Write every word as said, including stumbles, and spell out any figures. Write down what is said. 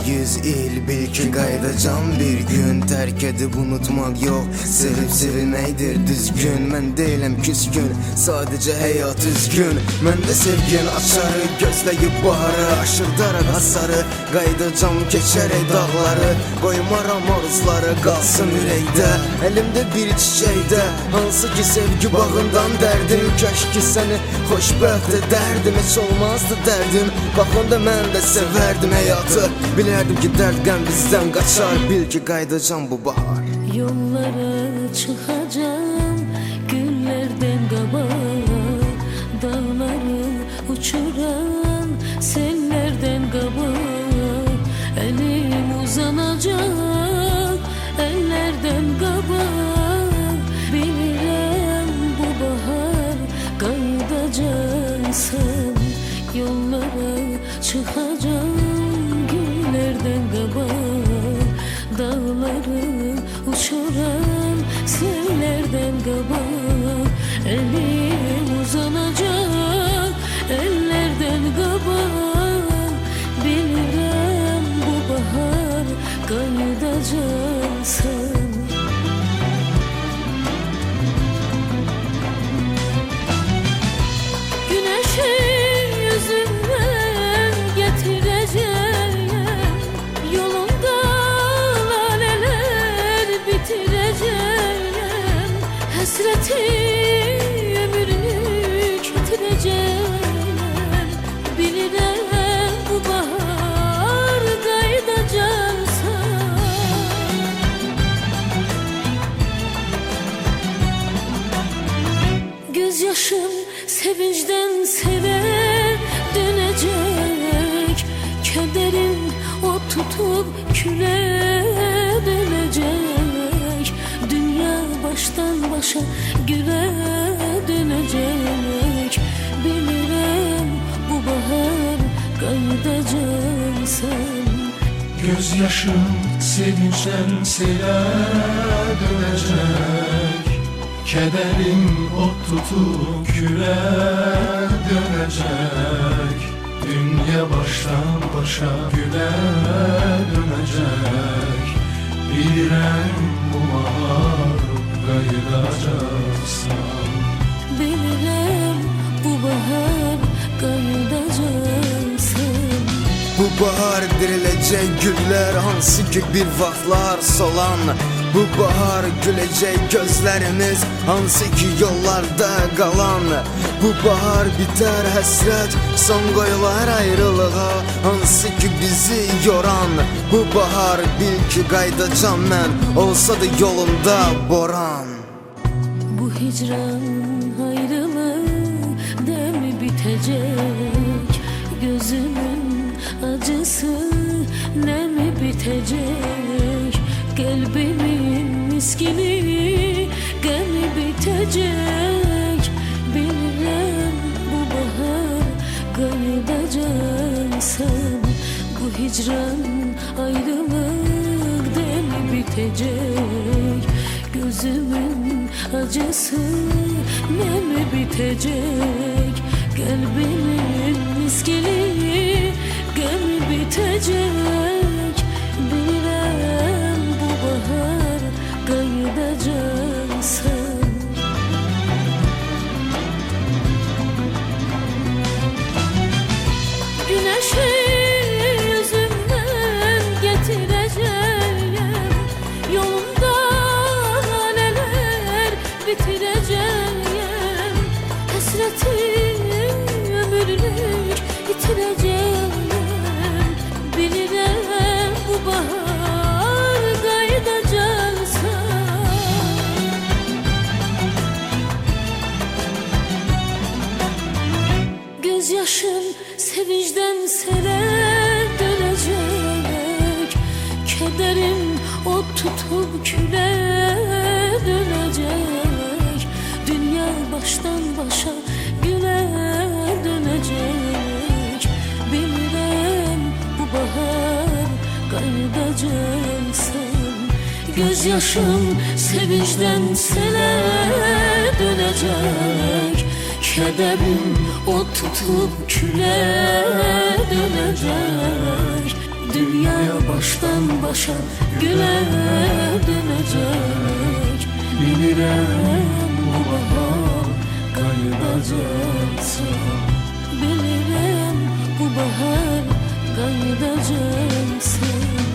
yüz il bil ki qayıdacam bir gün. Tərk edib unutmaq yox, sevib sevilməkdir düzgün. Mən deyiləm küskün, sadəcə həyat üzgün. Məndə sevgin açarı, gözləyib baharı, aşır daraq hasarı. Qayıdacam keçərək dağları, qoymaram arzları qalsın ürəkdə. Əlimdə bir çiçəkdə, hansı ki sevgi bağından dərdim. Kəş ki səni xoşbəxt edərdim, heç olmazdı dərdim. Baxanda mən də sevərdim həyatı, bilərdim ki dərd qəm bizdən qaçar. Bil ki qayıdacam bu bahar. Yollara çıxacam güllərdən qabaq, dağları uçuran sellərdən qabaq. Əlim uzanacaq əllərdən qabaq. Bilirəm bu bahar qayıdacaqsan. Yollara çıxacam güllərdən qabaq, dağları uçuran sellərdən qabaq. Əlim uzanacaq əllərdən qabaq. Bilirəm bu bahar qayıdacaqsan. Güneşi yüzündən gətirəcəyəm, yolunda lalələr bitirəcəyəm. Həsrəti ömrünü kətirəcəyəm. Bilirəm bu bahar qayıdacaqsan. Göz yaşım sevincdən selə dönəcək. Kədərim o tutub külə dönəcək. Dünya başdan başa gülə dönəcək. Bilirəm bu bahar qayıdacaqsan. Göz yaşım sevinçten sele dönecek. Kederim ot tutup küle dönecek. Dünya baştan başa güle dönecek. Bilirəm bu bahar qayıdacaqsan. Bilirəm bu bahar qayıdacaqsan. Bu bahar diriləcək güllər, hansı ki bir vaxtlar solan. Bu bahar güləcək gözlərimiz, hansı ki yollarda qalan. Bu bahar bitər həsrət, son qoyular ayrılığa, hansı ki bizi yoran. Bu bahar bil ki qayıdacam mən, olsa da yolunda boran. Bu hicran ayrılık demi bitecek. Gözümün acısı ne mi bitecek? Kalbimin miskini gemi bitecek. Bilirəm bu bahar qayıdacaqsan. Bu hicran ayrılık demi bitecek. Gözümün acısı ne mi bitecek? Kalbimin miskini gemi bitecek. Bilirəm bu bahar qayıdacaqsan. Güneşi yüzündən gətirəcəyəm, yolunda lalələr bitirəcəyəm. Həsrəti ömürlük itirəcəyəm. Bilirəm bu bahar qayıdacaqsan. Göz yaşım sevincdən selə dönəcək. Kədərim ot tutub külə dönəcək. Dünya başdan başa gülə dönəcək. Bilirəm bu bahar qayıdacaqsan. Göz yaşım sevincdən selə dönəcək. Kədərim ot tutub külə dönəcək. Dünya baştan başa güle dönecek. Bilirəm bu bahar qayıdacaqsan. Bilirəm bu bahar qayıdacaqsan.